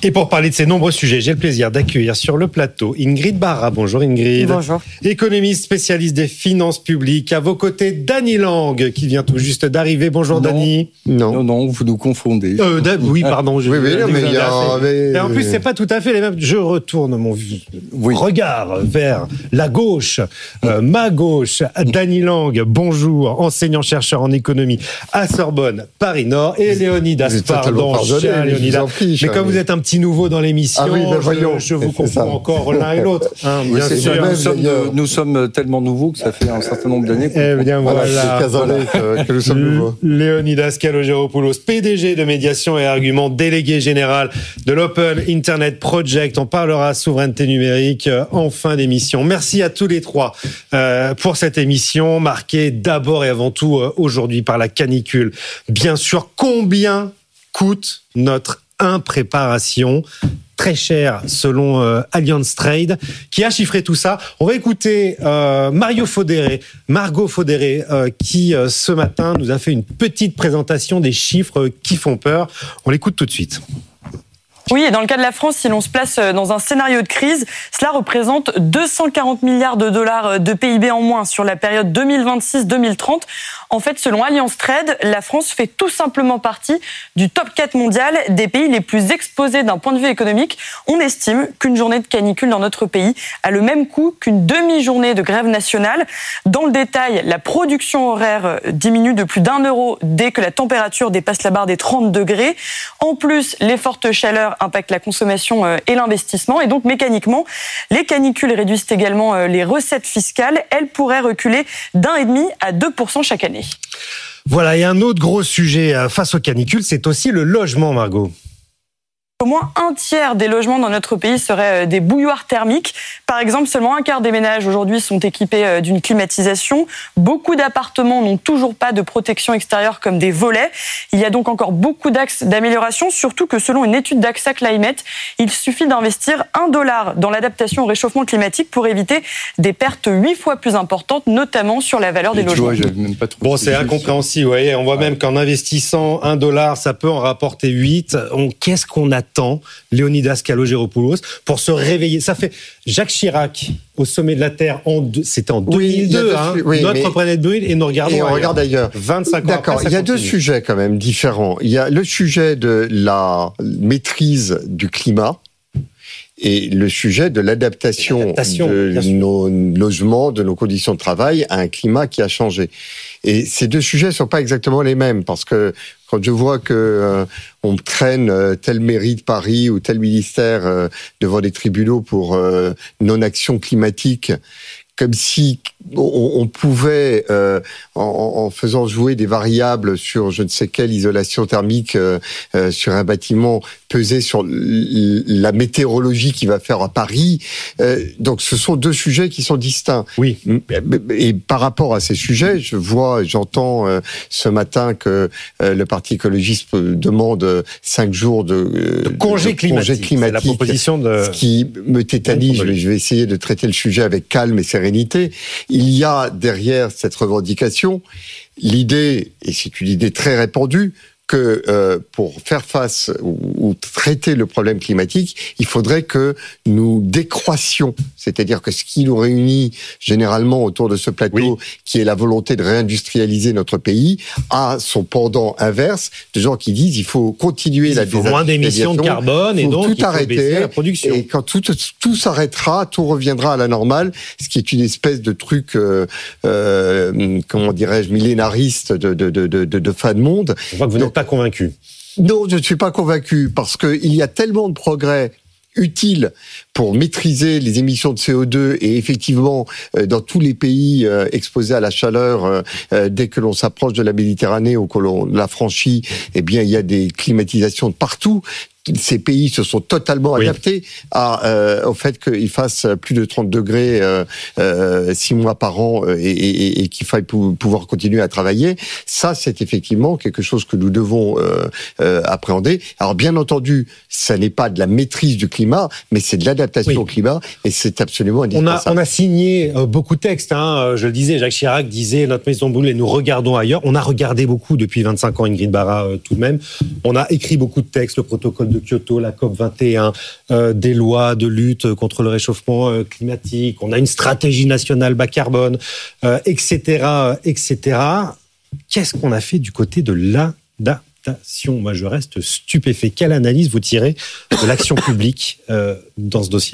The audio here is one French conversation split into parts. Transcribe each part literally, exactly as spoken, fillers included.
Et pour parler de ces nombreux sujets, j'ai le plaisir d'accueillir sur le plateau Ingrid Barra. Bonjour Ingrid. Bonjour. Économiste, spécialiste des finances publiques. À vos côtés, Dany Lang, qui vient tout juste d'arriver. Bonjour non. Dany. Non, non, non, vous nous confondez. Euh, da- oui, pardon. Je oui, oui, non, mais il y a... Et en plus, c'est pas tout à fait les mêmes. Je retourne mon oui. regard vers la gauche, euh, ma gauche. Dany Lang, bonjour, enseignant-chercheur en économie à Sorbonne, Paris-Nord. Et Léonidas, pardon, cher Léonidas. Mais comme vous êtes un petit nouveau dans l'émission, ah oui, ben voyons, je, je vous confonds encore l'un et l'autre. Hein, oui, bien sûr, nous, sommes, nous sommes tellement nouveaux que ça fait un certain nombre d'années. Eh bien voilà, voilà, c'est voilà. que, que nous sommes nouveaux. Léonidas Kalogeropoulos, P D G de Médiation et Arguments, délégué général de l'Open Internet Project. On parlera souveraineté numérique en fin d'émission. Merci à tous les trois euh, pour cette émission marquée d'abord et avant tout euh, aujourd'hui par la canicule. Bien sûr, combien coûte notre impréparation? Très cher selon euh, Allianz Trade, qui a chiffré tout ça. On va écouter euh, Mario Fodéré, Margot Fodéré, euh, qui euh, ce matin nous a fait une petite présentation des chiffres qui font peur. On l'écoute tout de suite. Oui, et dans le cas de la France, si l'on se place dans un scénario de crise, cela représente deux cent quarante milliards de dollars de P I B en moins sur la période deux mille vingt-six deux mille trente. En fait, selon Allianz Trade, la France fait tout simplement partie du top quatre mondial des pays les plus exposés d'un point de vue économique. On estime qu'une journée de canicule dans notre pays a le même coût qu'une demi-journée de grève nationale. Dans le détail, la production horaire diminue de plus d'un euro dès que la température dépasse la barre des trente degrés. En plus, les fortes chaleurs impactent la consommation et l'investissement. Et donc, mécaniquement, les canicules réduisent également les recettes fiscales. Elles pourraient reculer d'un virgule cinq à deux pour cent chaque année. Voilà, et un autre gros sujet face aux canicules, c'est aussi le logement, Margot. Au moins un tiers des logements dans notre pays seraient des bouilloires thermiques. Par exemple, seulement un quart des ménages aujourd'hui sont équipés d'une climatisation. Beaucoup d'appartements n'ont toujours pas de protection extérieure comme des volets. Il y a donc encore beaucoup d'axes d'amélioration, surtout que selon une étude d'Axa Climate, il suffit d'investir un dollar dans l'adaptation au réchauffement climatique pour éviter des pertes huit fois plus importantes, notamment sur la valeur des logements. Vois, même pas bon, c'est incompréhensible. Vous voyez, on voit ouais. même qu'en investissant un dollar, ça peut en rapporter huit. On, qu'est-ce qu'on attend, Léonidas Kalogeropoulos, pour se réveiller? Ça fait Jacques Chirac au sommet de la Terre, en, c'était en deux mille deux, oui, hein, oui, notre planète brûle, et nous regardons et on ailleurs. regarde ailleurs. vingt-cinq ans D'accord, après, ça il y a continue. deux sujets quand même différents. Il y a le sujet de la maîtrise du climat et le sujet de l'adaptation, l'adaptation de nos logements, de nos conditions de travail à un climat qui a changé. Et ces deux sujets ne sont pas exactement les mêmes, parce que quand je vois que euh, on traîne euh, tel mairie de Paris ou tel ministère euh, devant des tribunaux pour euh, non-action climatique, comme si on, on pouvait, euh, en, en faisant jouer des variables sur je ne sais quelle isolation thermique euh, euh, sur un bâtiment, peser sur l- la météorologie qui va faire à Paris. Euh, donc ce sont deux sujets qui sont distincts. Oui. Et par rapport à ces sujets, je vois, j'entends euh, ce matin que euh, le Parti écologiste demande cinq jours de, euh, de congé de climatique. Congé climatique. C'est la proposition de... Ce qui me tétanise. Je vais, je vais essayer de traiter le sujet avec calme et sérénité. Il y a derrière cette revendication l'idée, et c'est une idée très répandue, que euh, pour faire face ou, ou traiter le problème climatique, il faudrait que nous décroissions. C'est-à-dire que ce qui nous réunit généralement autour de ce plateau, oui. qui est la volonté de réindustrialiser notre pays, a son pendant inverse, de gens qui disent il faut continuer il la faut moins d'émissions de carbone et donc tout il faut arrêter, baisser la production. Et quand tout, tout s'arrêtera, tout reviendra à la normale, ce qui est une espèce de truc, euh, euh, comment dirais-je, millénariste de, de, de, de, de fin de monde. Je vois que vous donc, n'êtes pas convaincu. Non, je ne suis pas convaincu, parce qu'il y a tellement de progrès utiles pour maîtriser les émissions de C O deux, et effectivement, euh, dans tous les pays euh, exposés à la chaleur, euh, euh, dès que l'on s'approche de la Méditerranée ou que l'on la franchit, eh bien, il y a des climatisations de partout. Ces pays se sont totalement oui. adaptés à, euh, au fait qu'ils fassent plus de trente degrés euh, euh, six mois par an et, et, et qu'il faille pou- pouvoir continuer à travailler. Ça, c'est effectivement quelque chose que nous devons euh, euh, appréhender. Alors, bien entendu, ça n'est pas de la maîtrise du climat, mais c'est de l'adaptation oui. au climat, et c'est absolument indispensable. On a, on a signé euh, beaucoup de textes, hein, je le disais, Jacques Chirac disait « Notre maison brûle et nous regardons ailleurs ». On a regardé beaucoup depuis vingt-cinq ans, Ingrid Barra, euh, tout de même. On a écrit beaucoup de textes, le protocole de Kyoto, la COP vingt et un, euh, des lois de lutte contre le réchauffement euh, climatique, on a une stratégie nationale bas carbone, euh, et cetera, et cetera. Qu'est-ce qu'on a fait du côté de l'adaptation ? Moi, je reste stupéfait. Quelle analyse vous tirez de l'action publique euh, dans ce dossier ?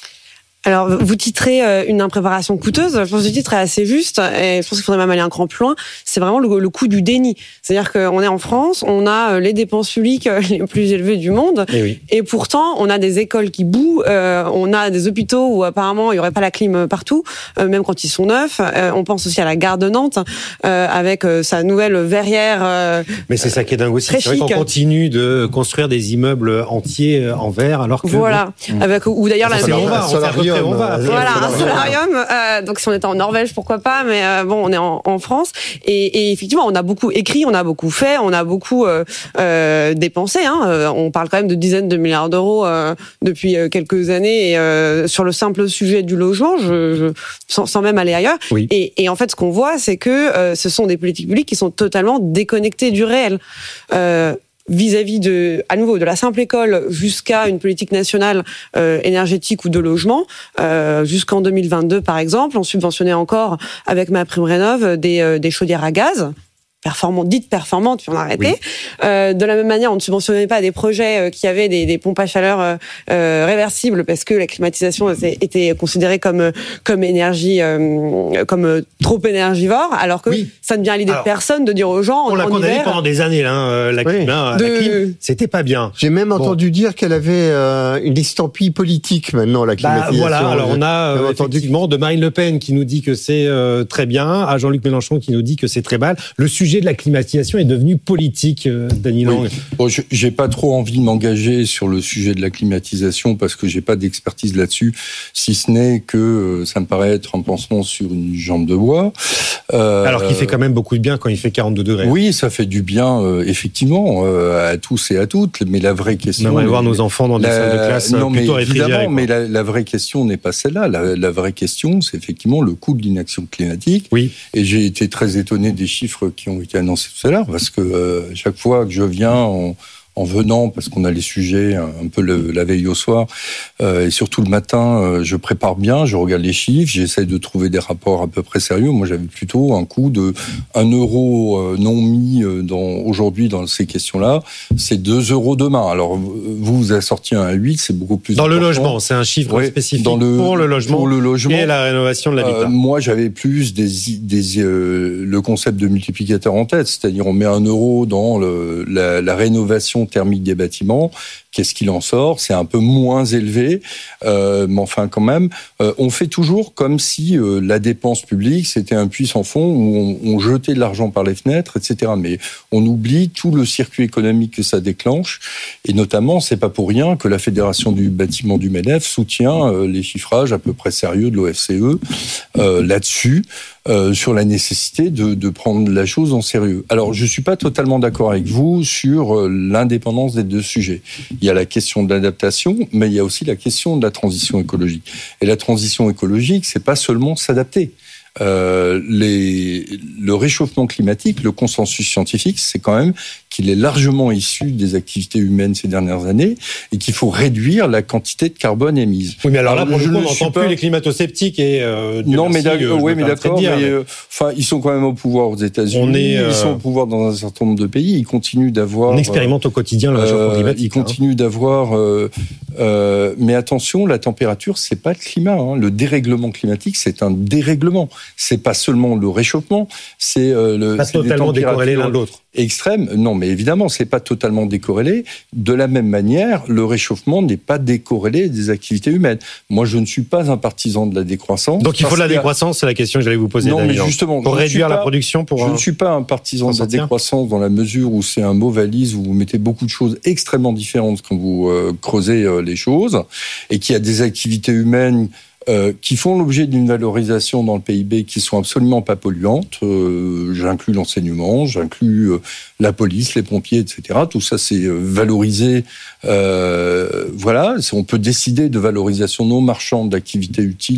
Alors, vous titrez une impréparation coûteuse. Je pense que le titre est assez juste et je pense qu'il faudrait même aller un cran plus loin. C'est vraiment le, le coût du déni. C'est-à-dire qu'on est en France, on a les dépenses publiques les plus élevées du monde et, oui. et pourtant, on a des écoles qui bouent, euh, on a des hôpitaux où apparemment il n'y aurait pas la clim partout, euh, même quand ils sont neufs. Euh, on pense aussi à la gare de Nantes euh, avec euh, sa nouvelle verrière. Euh, Mais c'est ça qui est dingue aussi. C'est vrai qu'on continue de construire des immeubles entiers en verre alors que... Voilà. Bon, avec, ou d'ailleurs... Ça, la on va, on On va, voilà, un solarium. Euh, donc, si on était en Norvège, pourquoi pas, mais euh, bon, on est en, en France. Et, et effectivement, on a beaucoup écrit, on a beaucoup fait, on a beaucoup euh, euh, dépensé. Hein. On parle quand même de dizaines de milliards d'euros euh, depuis quelques années et, euh, sur le simple sujet du logement, je, je, sans, sans même aller ailleurs. Oui. Et, et en fait, ce qu'on voit, c'est que euh, ce sont des politiques publiques qui sont totalement déconnectées du réel. Euh, vis-à-vis de, à nouveau, de la simple école jusqu'à une politique nationale euh, énergétique ou de logement. Euh, jusqu'en deux mille vingt-deux, par exemple, on subventionnait encore, avec MaPrimeRénov', des, euh, des chaudières à gaz, performantes, dites performantes, puis on a arrêté. Oui. Euh, de la même manière, on ne subventionnait pas des projets qui avaient des, des pompes à chaleur euh, réversibles parce que la climatisation était considérée comme comme énergie, euh, comme trop énergivore, alors que oui. ça ne vient à l'idée alors, de personne de dire aux gens. On en, l'a condamné pendant des années, là, la, oui. clim, de... la clim, c'était pas bien. J'ai même bon. entendu dire qu'elle avait euh, une estampille politique maintenant, la climatisation. Bah, voilà, alors on a euh, effectivement de Marine Le Pen qui nous dit que c'est euh, très bien, à Jean-Luc Mélenchon qui nous dit que c'est très mal. Le sujet de la climatisation est devenu politique, euh, Dany Lang. Oui. Bon, je, j'ai pas trop envie de m'engager sur le sujet de la climatisation parce que j'ai pas d'expertise là-dessus, si ce n'est que euh, ça me paraît être un pansement sur une jambe de bois. Euh, Alors qu'il fait quand même beaucoup de bien quand il fait quarante-deux degrés. Oui, ça fait du bien, euh, effectivement, euh, à tous et à toutes. Mais la vraie question... On va voir nos enfants dans des la, salles de classe non, plutôt mais évidemment, mais la, la vraie question n'est pas celle-là. La, la vraie question, c'est effectivement le coût de l'inaction climatique. Oui. Et j'ai été très étonné des chiffres qui ont été annoncés tout à l'heure, parce que euh, chaque fois que je viens en, en venant, parce qu'on a les sujets un peu le, la veille au soir, euh, et surtout le matin, euh, je prépare bien, je regarde les chiffres, j'essaie de trouver des rapports à peu près sérieux. Moi, j'avais plutôt un coût de un euro euh, non mis dans, aujourd'hui dans ces questions-là, c'est deux euros demain. Alors, vous, vous avez sorti un huit, c'est beaucoup plus Dans important. le logement, c'est un chiffre ouais, spécifique dans le, pour, le logement pour le logement et la rénovation de l'habitat. Euh, moi, j'avais plus des, des, euh, le concept de multiplicateur en tête, c'est-à-dire on met un euro dans le, la, la rénovation thermique des bâtiments. Qu'est-ce qu'il en sort ? C'est un peu moins élevé, euh, mais enfin quand même, euh, on fait toujours comme si euh, la dépense publique c'était un puits sans fond où on, on jetait de l'argent par les fenêtres, et cetera. Mais on oublie tout le circuit économique que ça déclenche, et notamment, c'est pas pour rien que la Fédération du bâtiment du MEDEF soutient euh, les chiffrages à peu près sérieux de l'O F C E euh, là-dessus. Euh, sur la nécessité de, de prendre la chose en sérieux. Alors, je suis pas totalement d'accord avec vous sur euh, l'indépendance des deux sujets. Il y a la question de l'adaptation, mais il y a aussi la question de la transition écologique. Et la transition écologique, c'est pas seulement s'adapter. Euh, les, le réchauffement climatique, le consensus scientifique, c'est quand même qu'il est largement issu des activités humaines ces dernières années et qu'il faut réduire la quantité de carbone émise. Oui, mais alors, alors là, pour le coup, on n'entend plus pas... les climato-sceptiques et euh, non, mais merci, d'accord, euh, oui, mais d'accord, dire, mais, mais... Euh, enfin, ils sont quand même au pouvoir aux États-Unis, on est, euh... ils sont au pouvoir dans un certain nombre de pays, ils continuent d'avoir. On expérimente au quotidien le réchauffement euh, climatique. Ils continuent hein. d'avoir, euh, euh, mais attention, la température, c'est pas le climat. Hein. Le dérèglement climatique, c'est un dérèglement. C'est pas seulement le réchauffement, c'est euh, le. Pas c'est totalement décorrélé l'un de l'autre. Extrême, non, mais évidemment, c'est pas totalement décorrélé. De la même manière, le réchauffement n'est pas décorrélé des activités humaines. Moi, je ne suis pas un partisan de la décroissance. Donc, il faut de la décroissance, c'est la question que j'allais vous poser. Non, Dany, mais justement, pour réduire pas, la production, pour. Je ne suis pas un partisan de la décroissance dans la mesure où c'est un mot valise où vous mettez beaucoup de choses extrêmement différentes quand vous euh, creusez euh, les choses, et qu'il y a des activités humaines. Euh, qui font l'objet d'une valorisation dans le P I B qui sont absolument pas polluantes. Euh, j'inclus l'enseignement, j'inclus euh, la police, les pompiers, et cetera. Tout ça, c'est euh, valorisé. Euh, voilà, on peut décider de valorisation non marchande d'activités utiles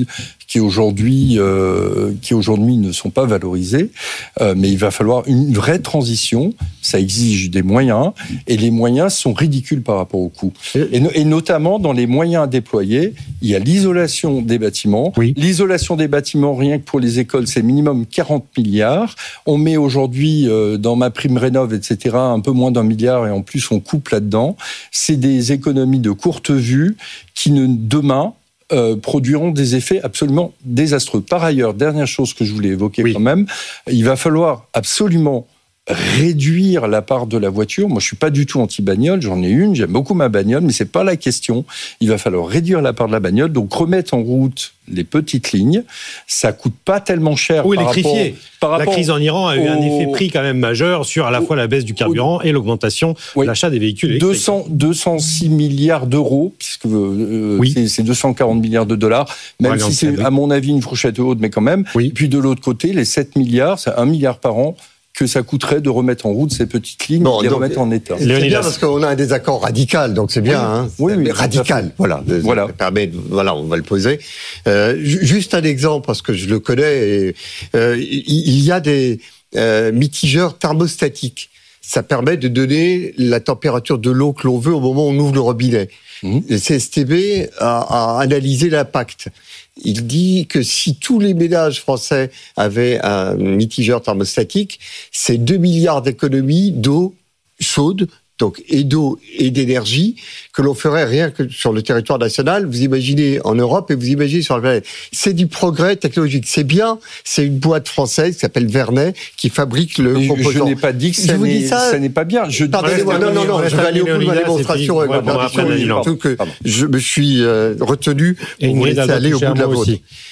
qui aujourd'hui, euh, qui aujourd'hui ne sont pas valorisés. Euh, mais il va falloir une vraie transition. Ça exige des moyens, et les moyens sont ridicules par rapport au coût. Et, no- et notamment dans les moyens à déployer, il y a l'isolation des bâtiments. Oui. L'isolation des bâtiments, rien que pour les écoles, c'est minimum quarante milliards. On met aujourd'hui euh, dans ma prime rénov, et cetera, un peu moins d'un milliard, et en plus on coupe là-dedans. C'est des économies de courte vue qui, ne, demain, euh, produiront des effets absolument désastreux. Par ailleurs, dernière chose que je voulais évoquer oui. quand même, il va falloir absolument réduire la part de la voiture. Moi, je suis pas du tout anti-bagnole, j'en ai une, j'aime beaucoup ma bagnole, mais c'est pas la question. Il va falloir réduire la part de la bagnole, donc remettre en route les petites lignes. Ça coûte pas tellement cher. Ou par électrifier. Rapport, par la rapport crise en Iran a eu au, un effet prix quand même majeur sur à la fois la baisse du carburant au, et l'augmentation oui. de l'achat des véhicules électriques. deux cents, deux cent six milliards d'euros, puisque euh, oui. c'est, c'est deux cent quarante milliards de dollars, même ouais, si c'est, oui. à mon avis, une fourchette haute, mais quand même. Oui. Et puis de l'autre côté, les sept milliards, c'est un milliard par an que ça coûterait de remettre en route ces petites lignes bon, et de les donc, remettre en état. C'est Léonidas. Bien parce qu'on a un désaccord radical, donc c'est bien. Oui, hein, oui, oui, radical, voilà. voilà. Ça permet, voilà, on va le poser. Euh, juste un exemple, parce que je le connais. Et, euh, il y a des euh, mitigeurs thermostatiques. Ça permet de donner la température de l'eau que l'on veut au moment où on ouvre le robinet. Mmh. Le C S T B a, a analysé l'impact. Il dit que si tous les ménages français avaient un mitigeur thermostatique, c'est deux milliards d'économies d'eau chaude, donc et d'eau et d'énergie, que l'on ferait rien que sur le territoire national. Vous imaginez en Europe et vous imaginez sur la planète. C'est du progrès technologique. C'est bien. C'est une boîte française qui s'appelle Vernet qui fabrique le Mais composant. Je n'ai pas dit que ça, n'est, ça, ça n'est pas bien. Je Pardonnez-moi. Non, non, non. Je vais aller au bout de ma démonstration avec ma permission. Que je me suis euh, retenu pour vous laisser aller au bout de la vôtre.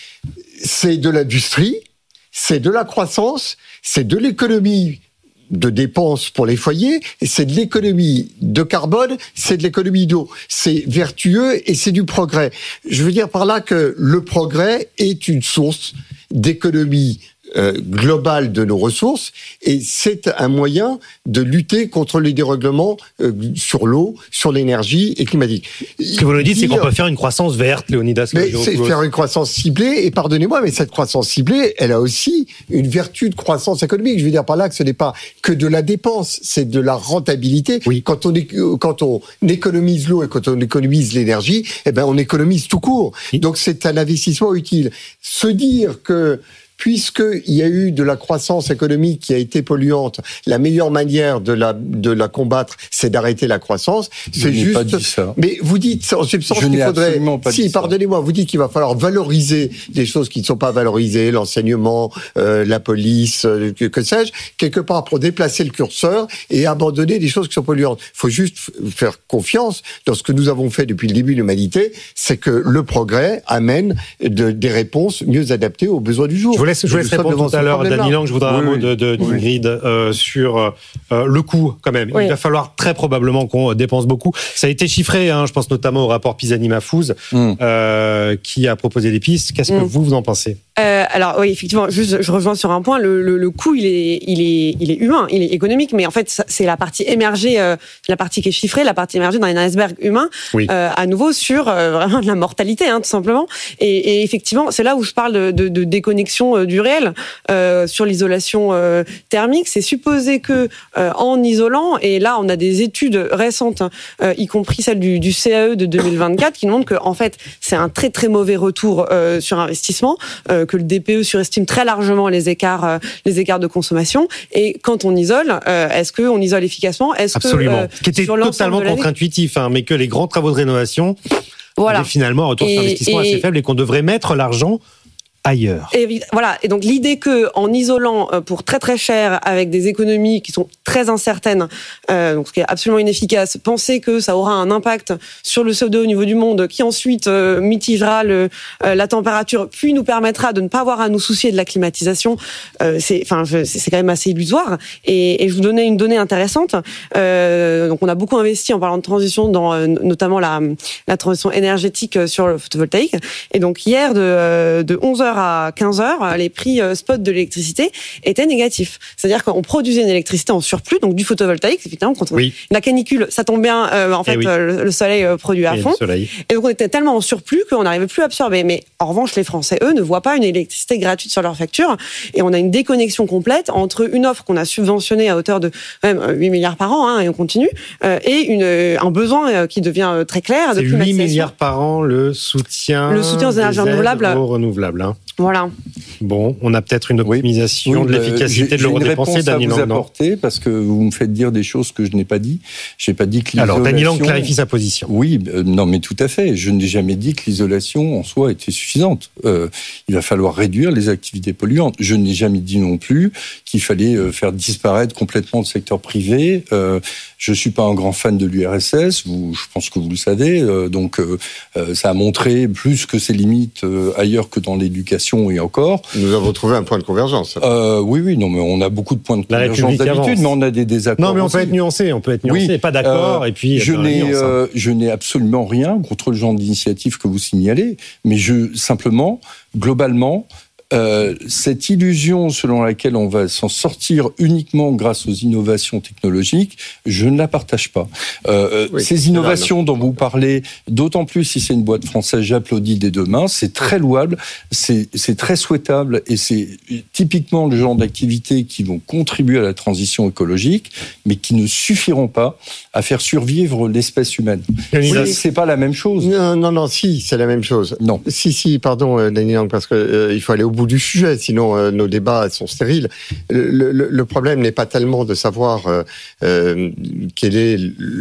C'est de l'industrie, c'est de la croissance, c'est de l'économie de dépenses pour les foyers, et c'est de l'économie de carbone, c'est de l'économie d'eau. C'est vertueux et c'est du progrès. Je veux dire par là que le progrès est une source d'économie euh, globale de nos ressources, et c'est un moyen de lutter contre les dérèglements euh, sur l'eau, sur l'énergie et climatique. Ce que vous nous dites, c'est qu'on peut faire une croissance verte, Léonidas. Mais c'est faire une croissance ciblée, et pardonnez-moi, mais cette croissance ciblée, elle a aussi une vertu de croissance économique. Je veux dire par là que ce n'est pas que de la dépense, c'est de la rentabilité. Oui. Quand on est, quand on économise l'eau et quand on économise l'énergie, eh ben on économise tout court. Oui. Donc c'est un investissement utile. Se dire que puisqu'il y a eu de la croissance économique qui a été polluante, la meilleure manière de la, de la combattre, c'est d'arrêter la croissance. Je c'est n'ai juste. Pas dit ça. Mais vous dites, en substance, Je qu'il faudrait. Pas si, pardonnez-moi, vous dites qu'il va falloir valoriser des choses qui ne sont pas valorisées, l'enseignement, euh, la police, euh, que, que sais-je, quelque part pour déplacer le curseur et abandonner des choses qui sont polluantes. Il faut juste faire confiance dans ce que nous avons fait depuis le début de l'humanité, c'est que le progrès amène de, des réponses mieux adaptées aux besoins du jour. Je vous laisse, je vous laisse répondre tout à l'heure, Dany Lang. Je voudrais oui, un mot oui. de, de, d'Ingrid oui. euh, sur euh, le coût, quand même. Oui. Il va falloir très probablement qu'on dépense beaucoup. Ça a été chiffré, hein, je pense notamment au rapport Pisani-Mahfouz, mm. euh, qui a proposé des pistes. Qu'est-ce que mm. vous, vous en pensez ? Euh, alors oui, effectivement, juste, je rejoins sur un point. Le, le, le coût, il est, il est, il est humain, il est économique, mais en fait, c'est la partie émergée, euh, la partie qui est chiffrée, la partie émergée dans un iceberg humain, oui. euh, à nouveau sur euh, vraiment de la mortalité, hein, tout simplement. Et, et effectivement, c'est là où je parle de, de, de déconnexion euh, du réel euh, sur l'isolation euh, thermique. C'est supposé que euh, en isolant, et là, on a des études récentes, euh, y compris celle du, du C A E de deux mille vingt-quatre, qui montrent que en fait, c'est un très très mauvais retour euh, sur investissement. Euh, que le D P E surestime très largement les écarts, euh, les écarts de consommation. Et quand on isole, euh, est-ce qu'on isole efficacement ? Est-ce Absolument. Que, euh, Ce qui était totalement contre-intuitif, hein, mais que les grands travaux de rénovation voilà. avaient finalement un retour sur investissement et, assez faible et qu'on devrait mettre l'argent ailleurs. Et voilà. Et donc l'idée que en isolant pour très très cher avec des économies qui sont très incertaines, euh, donc ce qui est absolument inefficace, penser que ça aura un impact sur le C O deux au niveau du monde, qui ensuite euh, mitigera le, euh, la température, puis nous permettra de ne pas avoir à nous soucier de la climatisation, euh, c'est, enfin, c'est, c'est quand même assez illusoire. Et, et je vous donnais une donnée intéressante. Euh, donc on a beaucoup investi en parlant de transition dans euh, notamment la, la transition énergétique sur le photovoltaïque. Et donc hier de, de onze heures heures à quinze heures, les prix spot de l'électricité étaient négatifs. C'est-à-dire qu'on produisait une électricité en surplus, donc du photovoltaïque, évidemment, quand on... oui. la canicule, ça tombe bien, euh, en fait, oui. euh, le soleil produit à et fond. Et donc on était tellement en surplus qu'on n'arrivait plus à absorber. Mais en revanche, les Français, eux, ne voient pas une électricité gratuite sur leur facture. Et on a une déconnexion complète entre une offre qu'on a subventionnée à hauteur de même huit milliards par an, hein, et on continue, euh, et une, un besoin qui devient très clair. C'est huit milliards par an le soutien, le soutien aux énergies renouvelables. Aux renouvelables hein. Voilà. Bon, on a peut-être une optimisation oui, oui, de l'efficacité euh, de l'euro dépensé, Dany Lang. J'ai une réponse à vous apporter parce que vous me faites dire des choses que je n'ai pas dit. J'ai pas dit que l'isolation... Alors, Dany Lang clarifie sa position. Oui, euh, non, mais tout à fait. Je n'ai jamais dit que l'isolation en soi était suffisante. Euh, il va falloir réduire les activités polluantes. Je n'ai jamais dit non plus qu'il fallait euh, faire disparaître complètement le secteur privé. Euh, je suis pas un grand fan de l'U R S S. Vous, je pense que vous le savez. Euh, donc, euh, euh, ça a montré plus que ses limites euh, ailleurs que dans l'éducation et encore. Nous avons trouvé un point de convergence. Euh, oui, oui, non, mais on a beaucoup de points de convergence d'habitude, mais on a des désaccords. Non, mais on aussi. peut être nuancé, on peut être nuancé, oui, pas d'accord, euh, et puis. Je n'ai, euh, je n'ai absolument rien contre le genre d'initiative que vous signalez, mais je, simplement, globalement, Euh, cette illusion selon laquelle on va s'en sortir uniquement grâce aux innovations technologiques, je ne la partage pas. Euh, oui, ces innovations dont vous parlez, d'autant plus si c'est une boîte française, j'applaudis dès demain, c'est très louable, c'est, c'est très souhaitable et c'est typiquement le genre d'activités qui vont contribuer à la transition écologique, mais qui ne suffiront pas à faire survivre l'espèce humaine. Oui, c'est pas la même chose. Non, non, non, si, c'est la même chose. Non. Si, si, pardon, Dany Lang, parce que euh, il faut aller au bout du sujet, sinon euh, nos débats sont stériles. Le, le, le problème n'est pas tellement de savoir euh, euh, quel est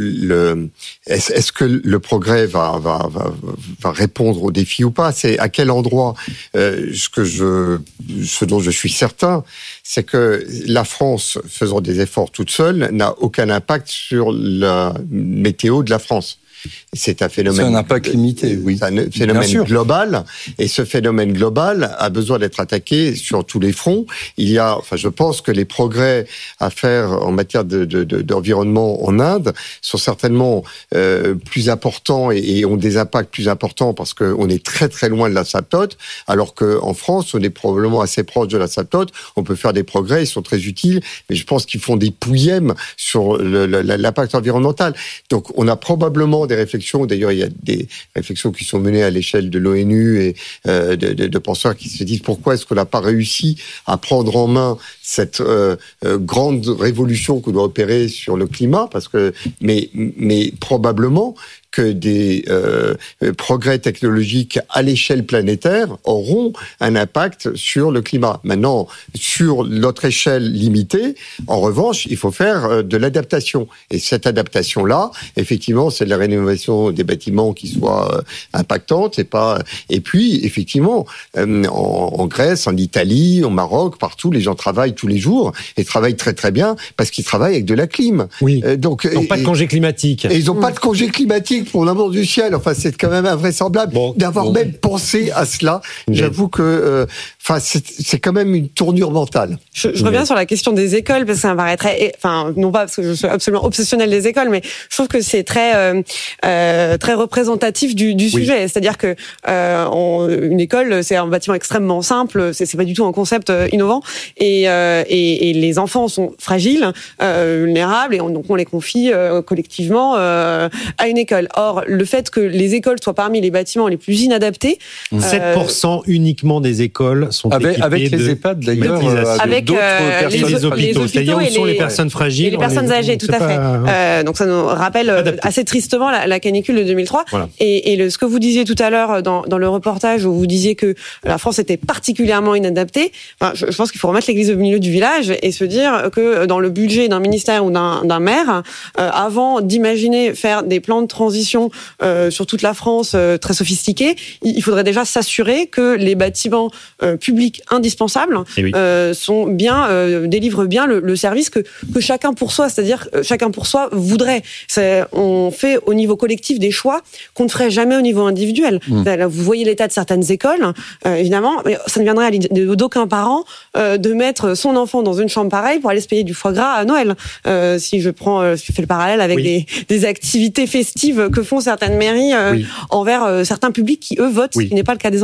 le, est-ce, est-ce que le progrès va, va, va, va répondre aux défis ou pas. C'est à quel endroit. Euh, ce que je, ce dont je suis certain, c'est que la France, faisant des efforts toute seule, n'a aucun impact sur la météo de la France. C'est un phénomène. C'est un impact limité, oui. C'est un phénomène global, et ce phénomène global a besoin d'être attaqué sur tous les fronts. Il y a, enfin, je pense que les progrès à faire en matière de, de, de d'environnement en Inde sont certainement euh, plus importants et, et ont des impacts plus importants parce que on est très très loin de l'asymptote, alors que en France, on est probablement assez proche de l'asymptote. On peut faire des progrès, ils sont très utiles, mais je pense qu'ils font des pouillèmes sur le, le, l'impact environnemental. Donc, on a probablement des réflexions. D'ailleurs, il y a des réflexions qui sont menées à l'échelle de l'ONU et euh, de, de, de penseurs qui se disent pourquoi est-ce qu'on n'a pas réussi à prendre en main cette euh, euh, grande révolution qu'on doit opérer sur le climat, parce que mais mais probablement que des euh, progrès technologiques à l'échelle planétaire auront un impact sur le climat. Maintenant, sur notre échelle limitée, en revanche, il faut faire de l'adaptation. Et cette adaptation-là, effectivement, c'est de la rénovation des bâtiments qui soit impactante. Et pas. Et puis, effectivement, en, en Grèce, en Italie, au Maroc, partout, les gens travaillent tous les jours et travaillent très très bien parce qu'ils travaillent avec de la clim. Oui. Donc, ils n'ont et, pas de congé climatique. Et ils n'ont mmh. pas de congé climatique. Pour l'amour du ciel, enfin c'est quand même invraisemblable bon, d'avoir bon. même pensé à cela. Mais... J'avoue que, euh, enfin c'est, c'est quand même une tournure mentale. Je, je reviens mais... sur la question des écoles parce que ça me paraît très, enfin non pas parce que je suis absolument obsessionnelle des écoles, mais je trouve que c'est très euh, euh, très représentatif du, du sujet. Oui. C'est-à-dire que euh, on, une école c'est un bâtiment extrêmement simple, c'est, c'est pas du tout un concept innovant et, euh, et, et les enfants sont fragiles, euh, vulnérables et on, donc on les confie euh, collectivement euh, à une école. Or, le fait que les écoles soient parmi les bâtiments les plus inadaptés... sept pour cent euh, uniquement des écoles sont avec, équipées avec de les EHPAD, d'ailleurs, euh, avec d'autres euh, personnes. Les, les hôpitaux, c'est-à-dire où sont les, les personnes fragiles. Et les personnes âgées, les, tout à fait. Pas, euh, donc ça nous rappelle adapté. assez tristement la, la canicule de deux mille trois. Voilà. Et, et le, ce que vous disiez tout à l'heure dans, dans le reportage, où vous disiez que la France était particulièrement inadaptée, enfin, je, je pense qu'il faut remettre l'église au milieu du village et se dire que dans le budget d'un ministère ou d'un, d'un maire, euh, avant d'imaginer faire des plans de transition euh, sur toute la France euh, très sophistiqués, il faudrait déjà s'assurer que les bâtiments euh, publics indispensables oui. euh, sont bien euh, délivrent bien le, le service que que chacun pour soi, c'est-à-dire euh, chacun pour soi voudrait. C'est, on fait au niveau collectif des choix qu'on ne ferait jamais au niveau individuel. Mmh. Là, vous voyez l'état de certaines écoles, euh, évidemment, ça ne viendrait à l'idée d'aucun parent euh, de mettre son enfant dans une chambre pareille pour aller se payer du foie gras à Noël. Euh, si je prends, euh, je fais le parallèle avec oui. des, des activités festives que font certaines mairies euh, oui. envers euh, certains publics qui, eux, votent, oui. ce qui n'est pas le cas des enfants.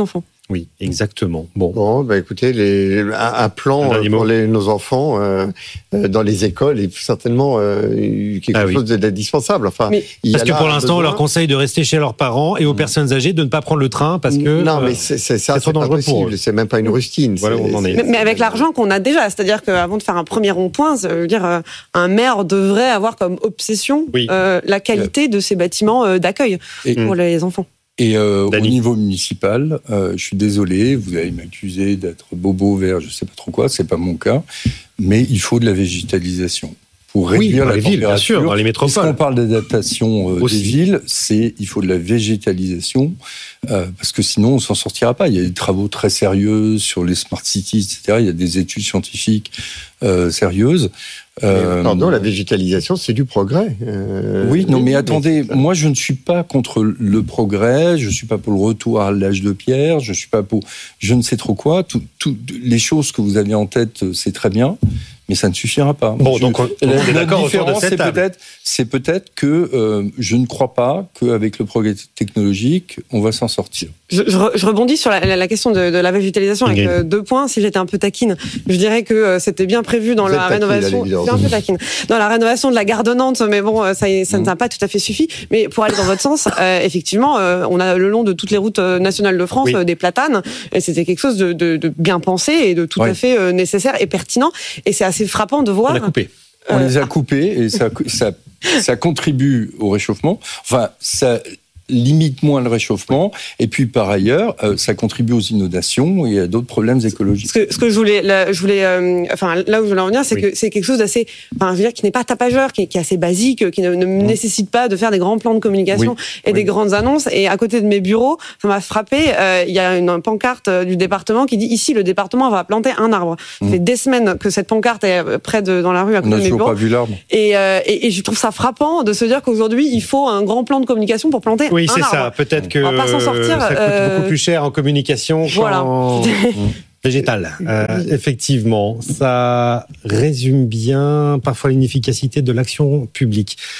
Oui, exactement. Bon, bon bah écoutez, les, un, un plan un pour les, nos enfants euh, dans les écoles est certainement euh, quelque ah, chose oui. d'indispensable. Enfin, mais, il parce que pour l'instant, on leur conseille de rester chez leurs parents et aux mmh. personnes âgées de ne pas prendre le train parce que non, mais c'est, c'est ça, c'est, c'est pas possible. C'est même pas une rustine. Voilà, on en est. Mais, mais avec l'argent qu'on a déjà, c'est-à-dire qu'avant de faire un premier rond-point, ça veut dire euh, un maire devrait avoir comme obsession oui. euh, la qualité de ces bâtiments euh, d'accueil et, pour les enfants. Et euh, au niveau municipal, euh, je suis désolé, vous allez m'accuser d'être bobo vert, je sais pas trop quoi, c'est pas mon cas, mais il faut de la végétalisation pour réduire oui, la les villes, bien sûr, dans les métropoles. Quand on parle d'adaptation euh, des villes, c'est il faut de la végétalisation euh, parce que sinon on s'en sortira pas. Il y a des travaux très sérieux sur les smart cities, et cetera. Il y a des études scientifiques euh, sérieuses. Euh, Pardon, la végétalisation, c'est du progrès. Euh, oui, non, mais attendez, mais moi je ne suis pas contre le progrès, je ne suis pas pour le retour à l'âge de pierre, je ne suis pas pour je ne sais trop quoi. Tout, tout, les choses que vous avez en tête, c'est très bien, mais ça ne suffira pas. Bon, je, donc on, on est d'accord autour de cette c'est table. Peut-être, c'est peut-être que euh, je ne crois pas qu'avec le progrès technologique, on va s'en sortir. Je, je, je rebondis sur la, la question de, de la végétalisation avec euh, deux points. Si j'étais un peu taquine, je dirais que euh, c'était bien prévu dans vous la rénovation. Je suis un peu taquine. Dans la rénovation de la gare de Nantes, mais bon, ça, ça mmh. n'a pas tout à fait suffi. Mais pour aller dans votre sens, euh, effectivement, euh, on a le long de toutes les routes nationales de France oui. euh, des platanes, et c'était quelque chose de, de, de bien pensé et de tout oui. à fait euh, nécessaire et pertinent. Et c'est assez frappant de voir. On a coupé. On euh, les a coupés et ça, ça, ça contribue au réchauffement. Enfin, ça limite moins le réchauffement, et puis par ailleurs, euh, ça contribue aux inondations et à d'autres problèmes écologiques. Ce que, ce que je voulais, là, je voulais, euh, enfin là où je voulais en venir, c'est oui. que c'est quelque chose d'assez, enfin, je veux dire, qui n'est pas tapageur, qui est, qui est assez basique, qui ne, ne mmh. nécessite pas de faire des grands plans de communication oui. et oui. des grandes annonces. Et à côté de mes bureaux, ça m'a frappé. Euh, il y a une pancarte du département qui dit ici le département va planter un arbre. Mmh. Ça fait des semaines que cette pancarte est près de dans la rue à côté de mes bureaux. On n'a toujours pas vu l'arbre. Et, euh, et, et je trouve ça frappant de se dire qu'aujourd'hui il faut un grand plan de communication pour planter. Oui, un c'est arbre. ça. Peut-être que on va pas s'en sortir, ça coûte euh... beaucoup plus cher en communication voilà. qu'en végétal. Euh, effectivement, ça résume bien parfois l'inefficacité de l'action publique.